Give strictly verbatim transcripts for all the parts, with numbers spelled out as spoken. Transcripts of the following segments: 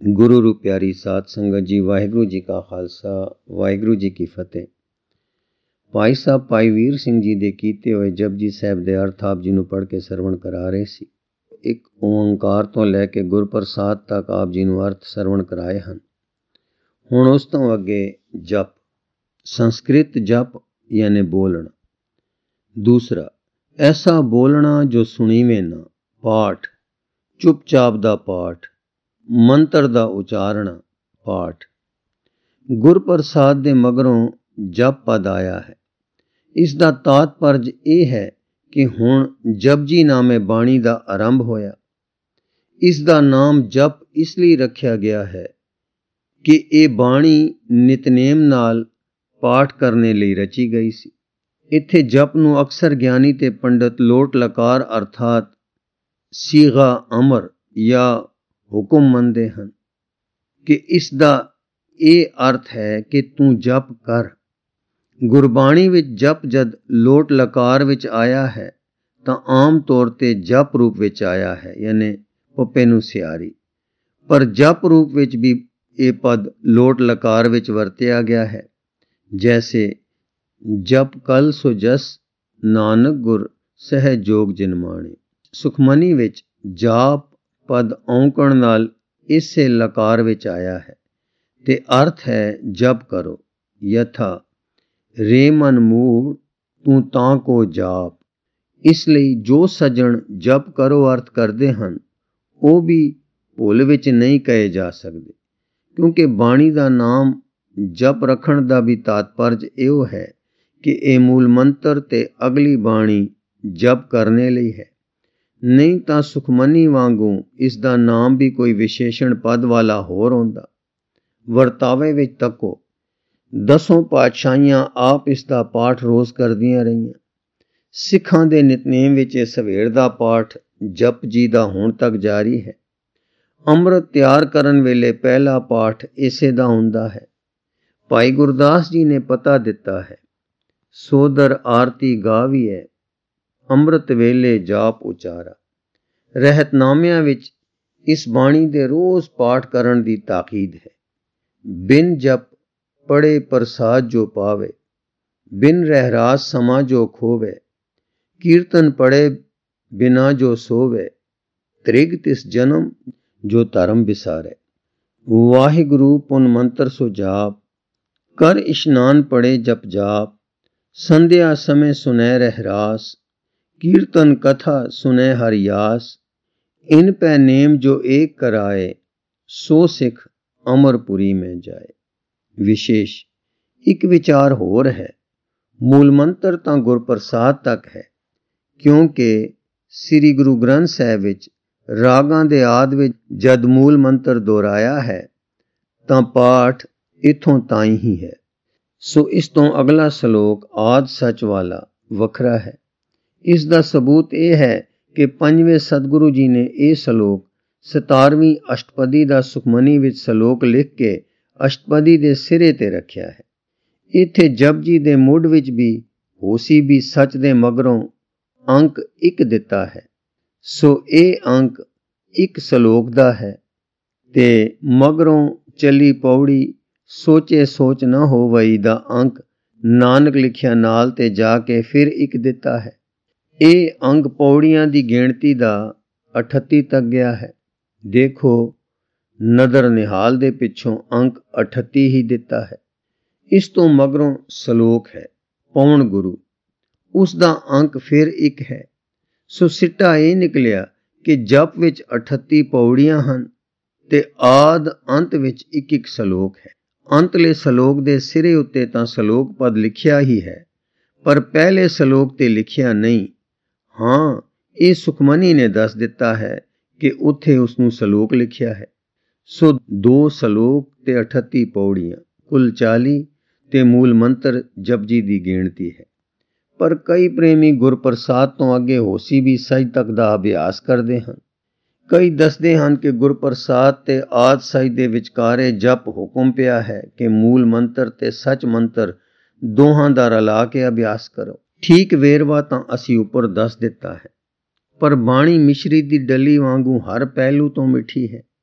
गुरु रू प्यारी साध संगत जी, वाहिगुरु जी का खालसा वाहिगुरु जी की फतेह। भाई साहब भाई वीर सिंह जी दे कीते होए जपजी साहब दे अर्थ आप जी नूं पढ़ के सरवण करा रहे सी। एक ओंकार तो लैके गुरप्रसाद तक आप जी नूं अर्थ सरवण कराए हन। हुण उस तो अगे जप, संस्कृत जप यानी बोलना। दूसरा, ऐसा बोलना जो सुनीवे ना, पाठ, चुपचाप दा पाठ, मंत्र दा उचारण पाठ। गुरप्रसाद दे मगरों जप पद आया है। इस दा तात्पर्य यह है कि हुण जपजी नामे बाणी दा आरंभ होया। इस दा नाम जप इसलिए रखा गया है कि ये बाणी नितनेम नाल पाठ करने लई रची गई सी। इत्थे जप नूं अक्सर ज्ञानी ते पंडित लोट लकार अर्थात सीगा अमर या हुक्म मनते हैं कि इसका ये अर्थ है कि तू जप कर। गुरबाणी विच जप जद लोट लकार विच आया है तो आम तौर ते जप रूप विच आया है, यानी पप्पे नूं सियारी। पर जप रूप विच भी ये पद लोट लकार विच वरतिया गया है, जैसे जप कल सो जस नानक गुर सहज जोग जिनमाणे। सुखमनी विच जाप पद औंकण नाल इसे लकार विच आया है ते अर्थ है जप करो। यथा रे मन मूड़ तू तां को जाप। इसलिए जो सज्जण जप करो अर्थ करते हैं वो भी भुल विच नहीं कहे जा सकते, क्योंकि बाणी का नाम जप रखण का भी तात्पर्य यो है कि ये मूल मंत्र ते अगली बाणी जप करने लई है। नहीं तो सुखमनी वांगू इसका नाम भी कोई विशेषण पद वाला होर होंदा। वर्तावे विच तको दसों पातशाहियां आप इसका पाठ रोज करदियां रहियां। सिखां दे नितनेम विच सवेर दा पाठ जप जी दा हुण तक जारी है। अमृत तैयार करन वेले पहला पाठ इसे दा हुंदा है। भाई गुरदास जी ने पता दिता है, सोदर आरती गावीए अमृत वेले जाप उचारा। रहतनामिਆਂ विच इस बाणी दे रोज पाठ करन दी ताकीद है। बिन जप पढ़े प्रसाद जो पावे, बिन रहरास समा जो खोवे, कीर्तन पढ़े बिना जो सोवे, त्रिग तिस जन्म जो धर्म बिसारे। वाहिगुरु पुन मंत्र सो जाप, कर इशनान पढ़े जप जाप, संध्या समय सुनै रहरास, कीर्तन कथा सुनै हरियास, इन पै नेम जो एक कराए, सो सिख अमरपुरी में जाए। विशेष एक विचार होर है, मूल मंत्र तां गुरप्रसाद तक है, क्योंकि श्री गुरु ग्रंथ साहिब विच रागां दे आद विच जद मूल मंत्र दोहराया है तां पाठ इथों ताईं ही है। सो इस तो अगला श्लोक आद सच वाला वखरा है। इस दा सबूत यह है कि पंजवें सतगुरु जी ने यह श्लोक सतारवीं अष्टपदी दा सुखमनी विच श्लोक लिख के अष्टपदी दे सिरे ते रखिया है। इत्थे जपजी दे मुढ़ विच भी होसी भी सच दे मगरों अंक एक दिता है। सो ये अंक एक श्लोक दा है ते मगरों चली पौड़ी सोचे सोच न होवई दा अंक नानक लिखिया नाल ते जाके फिर एक दिता है। ये अंक पौड़ियां दी गिणती दा अठत्ती तक गया है। देखो नदर निहाल दे पिछों अंक अठत्ती ही दिता है। इस तो मगरों श्लोक है पौण गुरु, उसका अंक फिर एक है। सो सिट्टा ये निकलिया कि जप विच अठत्ती पौड़ियां हन ते आद अंत विच एक एक श्लोक है। अंतले श्लोक दे सिरे उत्ते तां श्लोक पद लिखिया ही है, पर पहले श्लोक ते लिखिया नहीं। हाँ, ये सुखमनी ने दस दिता है कि उत्थे उसनूं श्लोक लिखिया है। सो दो श्लोक ते अठत्ती पौड़ियां कुल चाली ते मूल मंत्र जपजी दी गिणती है। पर कई प्रेमी गुरप्रसाद तो अगे होसी भी सज तक दा अभ्यास करते हैं। कई दसदे हैं कि गुरप्रसाद ते आद सज दे विचकारे जप हुक्म पिया है कि मूल मंत्र ते सच मंत्र दोहां दा रला के अभ्यास करो। ठीक वेरवा तां असी उपर दस दिता है, पर बाणी मिश्री दी डली वांगू हर पहलू तो मिठी है।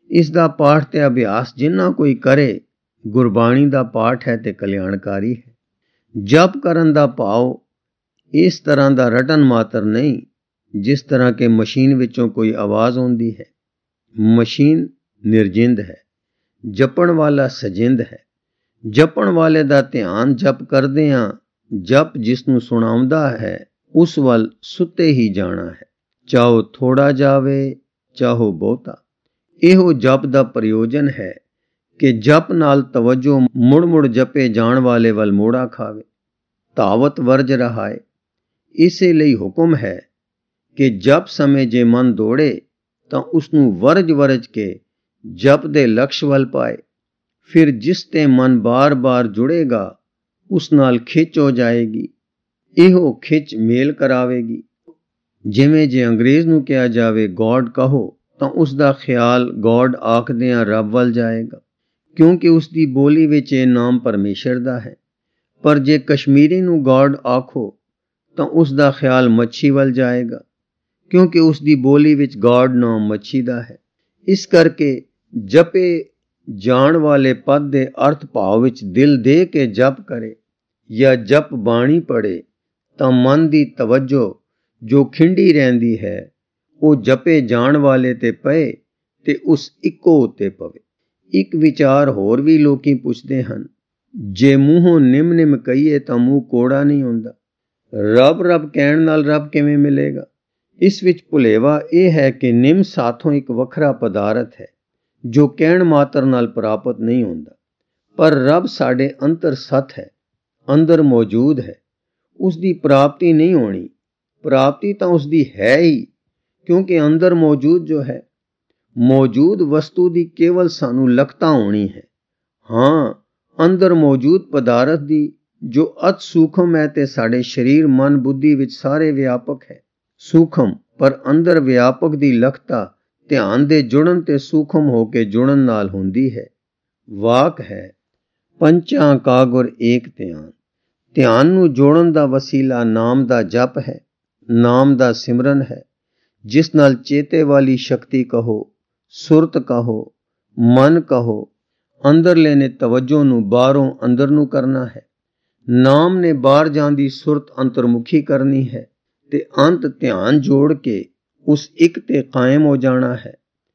ਇਸ ਦਾ ਪਾਠ ਤੇ ਅਭਿਆਸ ਜਿੰਨਾ ਕੋਈ ਕਰੇ, ਗੁਰਬਾਣੀ ਦਾ ਪਾਠ ਹੈ ਤੇ ਕਲਿਆਣਕਾਰੀ ਹੈ। ਜਪ ਕਰਨ ਦਾ ਭਾਵ ਇਸ ਤਰ੍ਹਾਂ ਦਾ ਰਟਨ ਮਾਤਰ ਨਹੀਂ ਜਿਸ ਤਰ੍ਹਾਂ ਕਿ ਮਸ਼ੀਨ ਵਿੱਚੋਂ ਕੋਈ ਆਵਾਜ਼ ਆਉਂਦੀ ਹੈ। ਮਸ਼ੀਨ ਨਿਰਜਿੰਦ ਹੈ, ਜਪਣ ਵਾਲਾ ਸਜਿੰਦ ਹੈ। ਜਪਣ ਵਾਲੇ ਦਾ ਧਿਆਨ ਜਪ ਕਰਦਿਆਂ ਜਪ ਜਿਸ ਨੂੰ ਸੁਣਾਉਂਦਾ ਹੈ ਉਸ ਵੱਲ ਸੁੱਤੇ ਹੀ ਜਾਣਾ ਹੈ, ਚਾਹੋ ਥੋੜਾ ਜਾਵੇ ਚਾਹੋ ਬਹੁਤਾ। ਇਹੋ ਜਪ ਦਾ ਪ੍ਰਯੋਜਨ ਹੈ ਕਿ ਜਪ ਨਾਲ ਤਵੱਜੋ ਮੁੜ ਮੁੜ ਜਪੇ ਜਾਣ ਵਾਲੇ ਵੱਲ ਮੋੜਾ ਖਾਵੇ, ਧਾਵਤ ਵਰਜ ਰਹਾਏ। ਇਸੇ ਲਈ ਹੁਕਮ ਹੈ ਕਿ ਜਪ ਸਮੇਂ ਜੇ ਮਨ ਦੌੜੇ ਤਾਂ ਉਸ ਨੂੰ ਵਰਜ ਵਰਜ ਕੇ ਜਪ ਦੇ ਲਕਸ਼ ਵੱਲ ਪਾਏ। ਫਿਰ ਜਿਸ ਤੇ ਮਨ ਬਾਰ-ਬਾਰ ਜੁੜੇਗਾ ਉਸ ਨਾਲ ਖਿੱਚ ਹੋ ਜਾਏਗੀ। ਇਹੋ ਖਿੱਚ ਮੇਲ ਕਰਾਵੇਗੀ। ਜਿਵੇਂ ਜੇ ਅੰਗਰੇਜ਼ ਨੂੰ ਕਿਹਾ ਜਾਵੇ ਗੋਡ ਕਹੋ ਤਾਂ ਉਸ ਦਾ ਖਿਆਲ ਗੋਡ ਆਖਦਿਆਂ ਰੱਬ ਵੱਲ ਜਾਏਗਾ, ਕਿਉਂਕਿ ਉਸ ਦੀ ਬੋਲੀ ਵਿੱਚ ਇਹ ਨਾਮ ਪਰਮੇਸ਼ਰ ਦਾ ਹੈ। ਪਰ ਜੇ ਕਸ਼ਮੀਰੀ ਨੂੰ ਗੋਡ ਆਖੋ ਤਾਂ ਉਸ ਦਾ ਖਿਆਲ ਮੱਛੀ ਵੱਲ ਜਾਏਗਾ, ਕਿਉਂਕਿ ਉਸ ਦੀ ਬੋਲੀ ਵਿੱਚ ਗੋਡ ਨਾਮ ਮੱਛੀ ਦਾ ਹੈ। ਇਸ ਕਰਕੇ ਜਪੇ ਜਾਣ ਵਾਲੇ ਪਦ ਦੇ ਅਰਥ ਭਾਵ ਵਿੱਚ ਦਿਲ ਦੇ ਕੇ ਜਪ ਕਰੇ ਜਾਂ ਜਪ ਬਾਣੀ ਪੜ੍ਹੇ ਤਾਂ ਮਨ ਦੀ ਤਵੱਜੋ ਜੋ ਖਿੰਡੀ ਰਹਿੰਦੀ ਹੈ ਉਹ ਜਪੇ ਜਾਣ ਵਾਲੇ ਤੇ ਪਏ ਤੇ ਉਸ ਇੱਕੋ ਉੱਤੇ ਪਵੇ। ਇੱਕ ਵਿਚਾਰ ਹੋਰ ਵੀ ਲੋਕੀ ਪੁੱਛਦੇ ਹਨ, ਜੇ ਮੂੰਹੋਂ ਨਿਮ ਨਿਮ ਕਹੀਏ ਤਾਂ ਮੂੰਹ ਕੋੜਾ ਨਹੀਂ ਹੁੰਦਾ, ਰੱਬ ਰੱਬ ਕਹਿਣ ਨਾਲ ਰੱਬ ਕਿਵੇਂ ਮਿਲੇਗਾ? ਇਸ ਵਿੱਚ ਭੁਲੇਵਾ ਇਹ ਹੈ ਕਿ ਨਿਮ ਸਾਥੋਂ ਇੱਕ ਵੱਖਰਾ ਪਦਾਰਥ ਹੈ ਜੋ ਕਹਿਣ ਮਾਤਰ ਨਾਲ ਪ੍ਰਾਪਤ ਨਹੀਂ ਹੁੰਦਾ, ਪਰ ਰੱਬ ਸਾਡੇ ਅੰਤਰ ਸਤ ਹੈ, ਅੰਦਰ ਮੌਜੂਦ ਹੈ। ਉਸ ਦੀ ਪ੍ਰਾਪਤੀ ਨਹੀਂ ਹੋਣੀ, ਪ੍ਰਾਪਤੀ ਤਾਂ ਉਸ ਦੀ ਹੈ ਹੀ, ਕਿਉਂਕਿ ਅੰਦਰ ਮੌਜੂਦ ਜੋ ਹੈ, ਮੌਜੂਦ ਵਸਤੂ ਦੀ ਕੇਵਲ ਸਾਨੂੰ ਲਖਤਾ ਹੋਣੀ ਹੈ। ਹਾਂ, ਅੰਦਰ ਮੌਜੂਦ ਪਦਾਰਥ ਦੀ ਜੋ ਅਤ ਸੂਖਮ ਹੈ ਤੇ ਸਾਡੇ ਸਰੀਰ ਮਨ ਬੁੱਧੀ ਵਿੱਚ ਸਾਰੇ ਵਿਆਪਕ ਹੈ। ਸੂਖਮ ਪਰ ਅੰਦਰ ਵਿਆਪਕ ਦੀ ਲਖਤਾ ਧਿਆਨ ਦੇ ਜੁੜਨ ਤੇ ਸੂਖਮ ਹੋ ਕੇ ਜੁੜਨ ਨਾਲ ਹੁੰਦੀ ਹੈ। ਵਾਕ ਹੈ, ਪੰਚਾਂ ਕਾ ਗੁਰ ਏਕ ਧਿਆਨ। ਧਿਆਨ ਨੂੰ ਜੋੜਨ ਦਾ ਵਸੀਲਾ ਨਾਮ ਦਾ ਜਪ ਹੈ, ਨਾਮ ਦਾ ਸਿਮਰਨ ਹੈ, ਜਿਸ ਨਾਲ ਚੇਤੇ ਵਾਲੀ ਸ਼ਕਤੀ ਕਹੋ, ਸੁਰਤ ਕਹੋ, ਮਨ ਕਹੋ, ਅੰਦਰਲੇ ਨੇ ਤਵੱਜੋ ਨੂੰ ਬਾਹਰੋਂ ਅੰਦਰ ਨੂੰ ਕਰਨਾ ਹੈ। ਨਾਮ ਨੇ ਬਾਹਰ ਜਾਂਦੀ ਸੁਰਤ ਅੰਤਰਮੁਖੀ ਕਰਨੀ ਹੈ ਤੇ ਅੰਤ ਧਿਆਨ ਜੋੜ ਕੇ ਉਸ ਇੱਕ ਤੇ ਕਾਇਮ ਹੋ ਜਾਣਾ ਹੈ।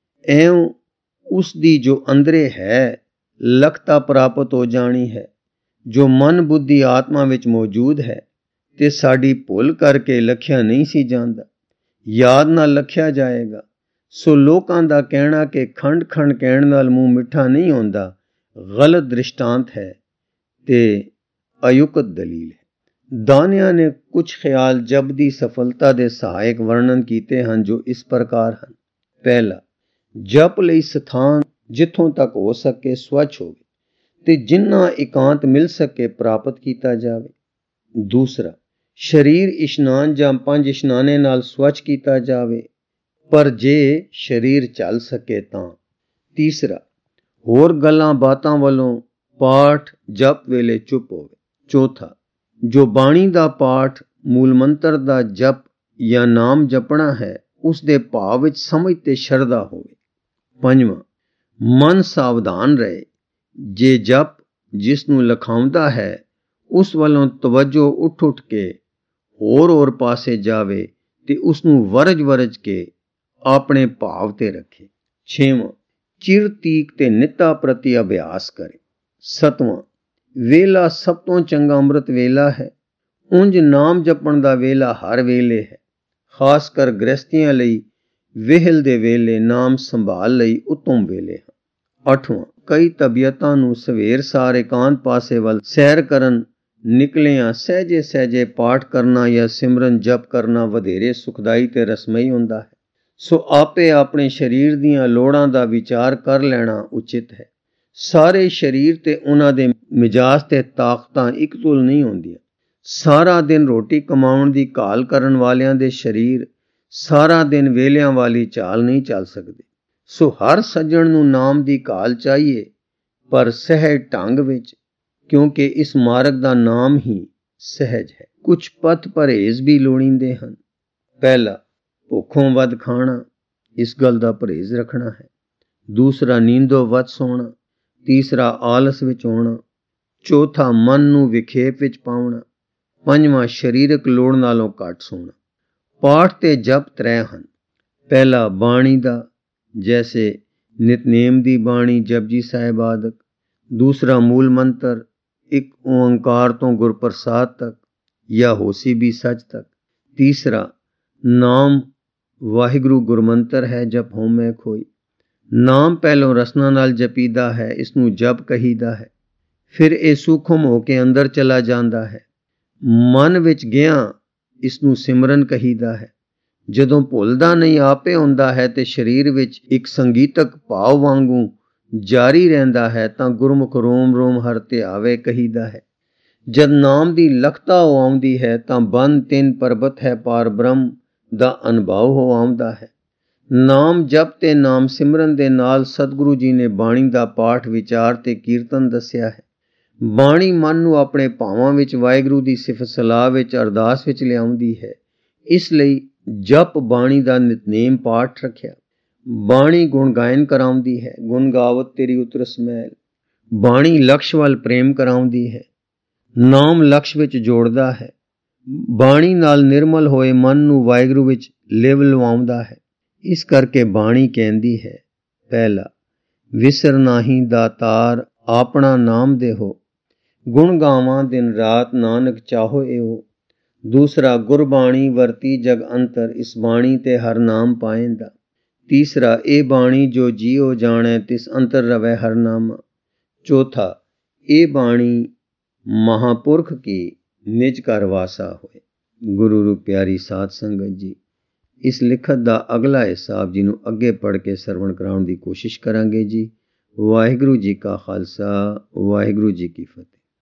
ਐਉਂ ਉਸ ਦੀ ਜੋ ਅੰਦਰੇ ਹੈ ਲਖਤਾ ਪ੍ਰਾਪਤ ਹੋ ਜਾਣੀ ਹੈ, ਜੋ ਮਨ ਬੁੱਧੀ ਆਤਮਾ ਵਿੱਚ ਮੌਜੂਦ ਹੈ ਤੇ ਸਾਡੀ ਭੁੱਲ ਕਰਕੇ ਲਖਿਆ ਨਹੀਂ ਸੀ ਜਾਂਦਾ, ਯਾਦ ਨਾਲ ਲਖਿਆ ਜਾਏਗਾ। ਸੋ ਲੋਕਾਂ ਦਾ ਕਹਿਣਾ ਕਿ ਖੰਡ ਖੰਡ ਕਹਿਣ ਨਾਲ ਮੂੰਹ ਮਿੱਠਾ ਨਹੀਂ ਹੁੰਦਾ, ਗਲਤ ਦ੍ਰਿਸ਼ਟਾਂਤ ਹੈ ਤੇ ਅਯੁਕਤ ਦਲੀਲ ਹੈ। ਦਾਨਿਆਂ ਨੇ ਕੁਝ ਖਿਆਲ ਜਪ ਦੀ ਸਫਲਤਾ ਦੇ ਸਹਾਇਕ ਵਰਣਨ ਕੀਤੇ ਹਨ ਜੋ ਇਸ ਪ੍ਰਕਾਰ ਹਨ। ਪਹਿਲਾ, ਜਪ ਲਈ ਸਥਾਨ ਜਿੱਥੋਂ ਤੱਕ ਹੋ ਸਕੇ ਸਵੱਛ ਹੋਵੇ ਤੇ ਜਿੰਨਾ ਇਕਾਂਤ ਮਿਲ ਸਕੇ ਪ੍ਰਾਪਤ ਕੀਤਾ ਜਾਵੇ। ਦੂਸਰਾ, ਸਰੀਰ ਇਸ਼ਨਾਨ ਜਾਂ ਪੰਜ ਇਸ਼ਨਾਨੇ ਨਾਲ ਸਵੱਛ ਕੀਤਾ ਜਾਵੇ, ਪਰ ਜੇ ਸਰੀਰ ਚੱਲ ਸਕੇ ਤਾਂ। ਤੀਸਰਾ, ਹੋਰ ਗੱਲਾਂ ਬਾਤਾਂ ਵੱਲੋਂ ਪਾਠ ਜਪ ਵੇਲੇ ਚੁੱਪ ਹੋਵੇ। ਚੌਥਾ, ਜੋ ਬਾਣੀ ਦਾ ਪਾਠ ਮੂਲ ਮੰਤਰ ਦਾ ਜਪ ਜਾਂ ਨਾਮ ਜਪਣਾ ਹੈ ਉਸ ਦੇ ਭਾਵ ਵਿੱਚ ਸਮਝ ਤੇ ਸ਼ਰਧਾ ਹੋਵੇ। ਪੰਜਵਾਂ, ਮਨ ਸਾਵਧਾਨ ਰਹੇ। ਜੇ ਜਪ ਜਿਸ ਨੂੰ ਲਖਾਉਂਦਾ ਹੈ ਉਸ ਵੱਲੋਂ ਤਵੱਜੋ ਉੱਠ ਉੱਠ ਕੇ ਹੋਰ ਹੋਰ ਪਾਸੇ ਜਾਵੇ ਤੇ ਉਸ ਨੂੰ ਵਰਜ ਵਰਜ ਕੇ ਆਪਣੇ ਭਾਵ ਤੇ ਰੱਖੇ। ਛੇਵਾਂ, ਚਿਰ ਤੀਕ ਤੇ ਨਿੱਤਾ ਪ੍ਰਤੀ ਅਭਿਆਸ ਕਰੇ। ਸੱਤਵਾਂ, ਵੇਲਾ ਸਭ ਤੋਂ ਚੰਗਾ ਅੰਮ੍ਰਿਤ ਵੇਲਾ ਹੈ। ਉਂਝ ਨਾਮ ਜਪਣ ਦਾ ਵੇਲਾ ਹਰ ਵੇਲੇ ਹੈ, ਖਾਸ ਕਰ ਗ੍ਰਸਤੀਆਂ ਲਈ ਵਿਹਲ ਦੇ ਵੇਲੇ ਨਾਮ ਸੰਭਾਲ ਲਈ ਉੱਤਮ ਵੇਲੇ ਹਨ। ਅੱਠਵਾਂ, ਕਈ ਤਬੀਅਤਾਂ ਨੂੰ ਸਵੇਰ ਸਾਰ ਇਕਾਂਤ ਪਾਸੇ ਵੱਲ ਸੈਰ ਕਰਨ ਨਿਕਲਿਆਂ ਸਹਿਜੇ ਸਹਿਜੇ ਪਾਠ ਕਰਨਾ ਜਾਂ ਸਿਮਰਨ ਜਪ ਕਰਨਾ ਵਧੇਰੇ ਸੁਖਦਾਈ ਤੇ ਰਸਮਈ ਹੁੰਦਾ ਹੈ। ਸੋ ਆਪੇ ਆਪਣੇ ਸਰੀਰ ਦੀਆਂ ਲੋੜਾਂ ਦਾ ਵਿਚਾਰ ਕਰ ਲੈਣਾ ਉਚਿਤ ਹੈ। ਸਾਰੇ ਸਰੀਰ ਤੇ ਉਹਨਾਂ ਦੇ ਮਿਜਾਜ ਤੇ ਤਾਕਤਾਂ ਇੱਕ ਤੁਲ ਨਹੀਂ ਹੁੰਦੀਆਂ। ਸਾਰਾ ਦਿਨ ਰੋਟੀ ਕਮਾਉਣ ਦੀ ਘਾਲ ਕਰਨ ਵਾਲਿਆਂ ਦੇ ਸਰੀਰ ਸਾਰਾ ਦਿਨ ਵੇਲਿਆਂ ਵਾਲੀ ਚਾਲ ਨਹੀਂ ਚੱਲ ਸਕਦੇ। ਸੋ ਹਰ ਸੱਜਣ ਨੂੰ ਨਾਮ ਦੀ ਘਾਲ ਚਾਹੀਏ, ਪਰ ਸਹਿਜ ਢੰਗ ਵਿੱਚ, ਕਿਉਂਕਿ ਇਸ ਮਾਰਗ ਦਾ ਨਾਮ ਹੀ ਸਹਿਜ ਹੈ। ਕੁਝ ਪਥ ਪਰਹੇਜ਼ ਵੀ ਲੋੜੀਂਦੇ ਹਨ। ਪਹਿਲਾ, ਭੁੱਖੋਂ ਵੱਧ ਖਾਣਾ, ਇਸ ਗੱਲ ਦਾ ਪਰਹੇਜ਼ ਰੱਖਣਾ ਹੈ। ਦੂਸਰਾ ਨੀਂਦੋ ਵੱਧ ਸੋਣਾ, ਤੀਸਰਾ ਆਲਸ ਵਿੱਚ ਹੋਣਾ, ਚੌਥਾ ਮਨ ਨੂੰ ਵਿਖੇਪ ਵਿੱਚ ਪਾਉਣਾ, ਪੰਜਵਾਂ ਸਰੀਰਕ ਲੋੜ ਨਾਲੋਂ ਘੱਟ ਸੋਣਾ। ਪਾਠ ਤੇ ਜਪ ਤ੍ਰੈ ਹਨ। ਪਹਿਲਾ ਬਾਣੀ ਦਾ, ਜੈਸੇ ਨਿਤਨੇਮ ਦੀ ਬਾਣੀ, ਜਪਜੀ ਸਾਹਿਬ ਆਦਿਕ। ਦੂਸਰਾ ਮੂਲ ਮੰਤਰ, ਇੱਕ ਓੰਕਾਰ ਤੋਂ ਗੁਰਪ੍ਰਸਾਦ ਤੱਕ ਜਾਂ ਹੋਸੀ ਵੀ ਸੱਚ ਤੱਕ। ਤੀਸਰਾ ਨਾਮ ਵਾਹਿਗੁਰੂ ਗੁਰਮੰਤਰ ਹੈ, ਜਪ ਹੋਮੈ ਖੋਈ। ਨਾਮ ਪਹਿਲੋਂ ਰਸਨਾ ਨਾਲ ਜਪੀਦਾ ਹੈ, ਇਸ ਨੂੰ ਜਪ ਕਹੀਦਾ ਹੈ। ਫਿਰ ਇਹ ਸੂਖਮ ਹੋ ਕੇ ਅੰਦਰ ਚਲਾ ਜਾਂਦਾ ਹੈ। ਮਨ ਵਿੱਚ ਗਿਆ ਇਸ ਨੂੰ ਸਿਮਰਨ ਕਹੀਦਾ ਹੈ। ਜਦੋਂ ਭੁੱਲਦਾ ਨਹੀਂ ਆਪੇ ਹੁੰਦਾ ਹੈ ਤੇ ਸਰੀਰ ਵਿੱਚ ਇੱਕ ਸੰਗੀਤਕ ਭਾਵ ਵਾਂਗੂ ਜਾਰੀ ਰਹਿੰਦਾ ਹੈ ਤਾਂ ਗੁਰਮੁਖ ਰੋਮ ਰੋਮ ਹਰ ਧਿਆਵੇ ਕਹੀਦਾ ਹੈ। ਜਦ ਨਾਮ ਦੀ ਲਖਤਾ ਹੋ ਆਉਂਦੀ ਹੈ ਤਾਂ ਬੰਨ ਤਿੰਨ ਪਰਬਤ ਹੈ ਪਾਰ ਬ੍ਰਹਮ ਦਾ ਅਨੁਭਵ ਹੋ ਆਉਂਦਾ ਹੈ। ਨਾਮ ਜਪ ਤੇ ਨਾਮ ਸਿਮਰਨ ਦੇ ਨਾਲ ਸਤਿਗੁਰੂ ਜੀ ਨੇ ਬਾਣੀ ਦਾ ਪਾਠ, ਵਿਚਾਰ ਤੇ ਕੀਰਤਨ ਦੱਸਿਆ ਹੈ। ਬਾਣੀ ਮਨ ਨੂੰ ਆਪਣੇ ਭਾਵਾਂ ਵਿੱਚ ਵਾਹਿਗੁਰੂ ਦੀ ਸਿਫਤ ਸਲਾਹ ਵਿੱਚ, ਅਰਦਾਸ ਵਿੱਚ ਲਿਆਉਂਦੀ ਹੈ। ਇਸ ਲਈ ਜਪ ਬਾਣੀ ਦਾ ਨਿਤਨੇਮ ਪਾਠ ਰੱਖਿਆ। ਬਾਣੀ ਗੁਣ ਗਾਇਨ ਕਰਾਉਂਦੀ ਹੈ, ਗੁਣ ਗਾਵਤ ਤੇਰੀ ਉਤਰਸ ਮਹਿਲ। ਬਾਣੀ ਲਕਸ਼ ਵੱਲ ਪ੍ਰੇਮ ਕਰਾਉਂਦੀ ਹੈ, ਨਾਮ ਲਕਸ਼ ਵਿੱਚ ਜੋੜਦਾ ਹੈ। ਬਾਣੀ ਨਾਲ ਨਿਰਮਲ ਹੋਏ ਮਨ ਨੂੰ ਵਾਹਿਗੁਰੂ ਵਿੱਚ ਲਿਵ ਲਵਾਉਂਦਾ ਹੈ। ਇਸ ਕਰਕੇ ਬਾਣੀ ਕਹਿੰਦੀ ਹੈ, ਪਹਿਲਾ ਵਿਸਰ ਨਾਹੀ ਦਾਤਾਰ ਆਪਣਾ ਨਾਮ ਦੇਹੋ, ਗੁਣ ਗਾਵਾਂ ਦਿਨ ਰਾਤ ਨਾਨਕ ਚਾਹੋ ਇਹੋ। ਦੂਸਰਾ ਗੁਰਬਾਣੀ ਵਰਤੀ ਜਗ ਅੰਤਰ, ਇਸ ਬਾਣੀ ਤੇ ਹਰ ਨਾਮ ਪਾਏਂਦਾ। ਤੀਸਰਾ ਇਹ ਬਾਣੀ ਜੋ ਜੀਉ ਜਾਣੈ ਤਿਸ ਅੰਤਰ ਰਵੈ ਹਰ ਨਾਮਾ। ਚੌਥਾ ਇਹ ਬਾਣੀ ਮਹਾਂਪੁਰਖ ਕੀ ਨਿਜ ਘਰ ਵਾਸਾ ਹੋਏ। ਗੁਰੂ ਰੂ ਪਿਆਰੀ ਸਾਧ ਸੰਗਤ ਜੀ, ਇਸ ਲਿਖਤ ਦਾ ਅਗਲਾ ਹਿੱਸਾ ਆਪ ਜੀ ਨੂੰ ਅੱਗੇ ਪੜ੍ਹ ਕੇ ਸਰਵਣ ਕਰਾਉਣ ਦੀ ਕੋਸ਼ਿਸ਼ ਕਰਾਂਗੇ ਜੀ। ਵਾਹਿਗੁਰੂ ਜੀ ਕਾ ਖਾਲਸਾ, ਵਾਹਿਗੁਰੂ ਜੀ ਕੀ ਫਤਿਹ।